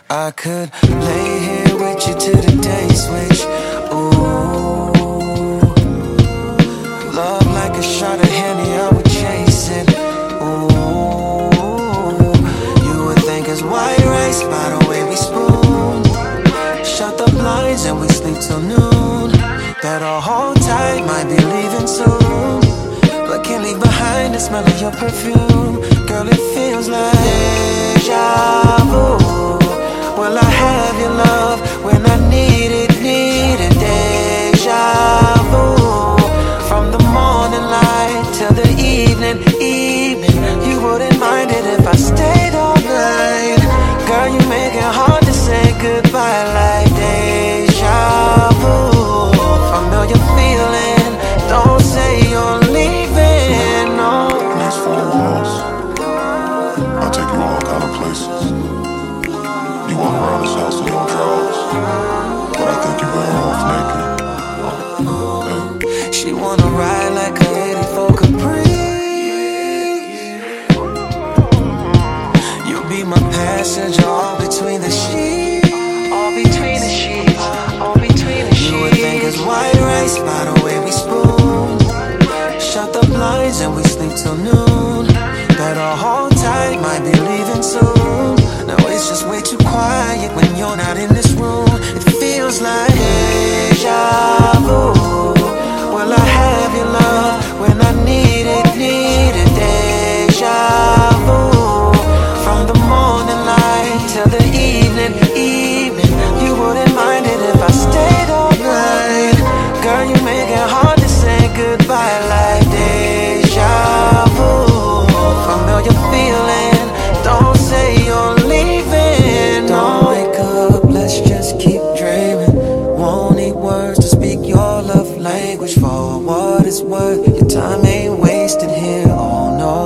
I could lay here with you till the day switch. Ooh, love like a shot of Henny, I would chase it. Ooh, you would think it's white rice by the way we spoon. Shut the blinds and we sleep till noon. Better hold tight, might be leaving soon, but can't leave behind the smell of your perfume. Girl, it feels like deja vu. Will I have your love when I need it, need it? Deja vu. From the morning light till the evening, evening. You wouldn't mind it if I stayed all night. Girl, you make it hard to say goodbye like deja vu. Familiar feeling, don't say you're leaving, no. Next 4 walls, I'll take you all kind of places. You walk around this house in your drawers, but I think you're better off naked. Hey. She wanna ride like a 84 Capri. You'll be my passenger all between the sheets. All between the sheets. All between the sheets. You would think it's white rice by the way we spoon. Shut the blinds and we sleep till noon. Better hold tight, might be leaving soon. No, it's just way too quiet when you're not in this room. It feels like deja vu. Will I have your love when I need it, need it? Deja vu. From the morning light till the evening, evening. You wouldn't mind it if I stayed all night. Girl, you make it hard to say goodbye like deja vu. Familiar feeling, don't say you're leaving. Don't wake up, let's just keep dreaming. Won't need words to speak your love language. For what it's worth, your time ain't wasted here. Oh no,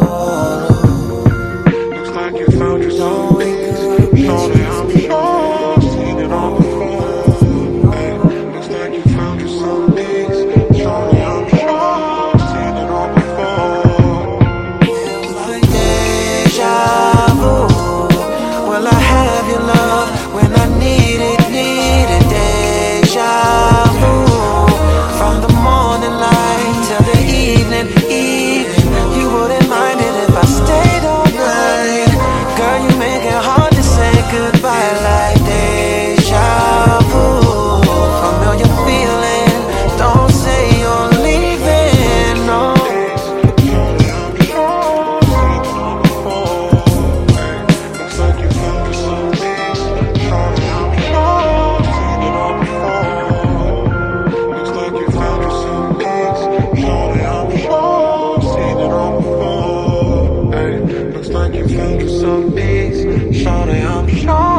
Looks like you found yourself. don't wake up, Shorty, I'm sure seen it all before. Hey, looks like you found yourself peace. Shorty, I'm sure seen it all before. feels like deja vu. Will I have your love when I need it, need it? Deja vu. From the morning light till the evening, evening. You wouldn't mind it if I stayed all night. Girl, you make it hard to say goodbye like deja vu. Familiar feeling, don't say you're leaving, no. Shorty, I'm sure seen it all before. Hey, looks like you found yourself peace. Shorty, I'm sure seen it all before. Looks like you found yourself peace. Shorty, I'm sure seen it all before. Hey, looks like you found yourself peace. Shorty, I'm sure.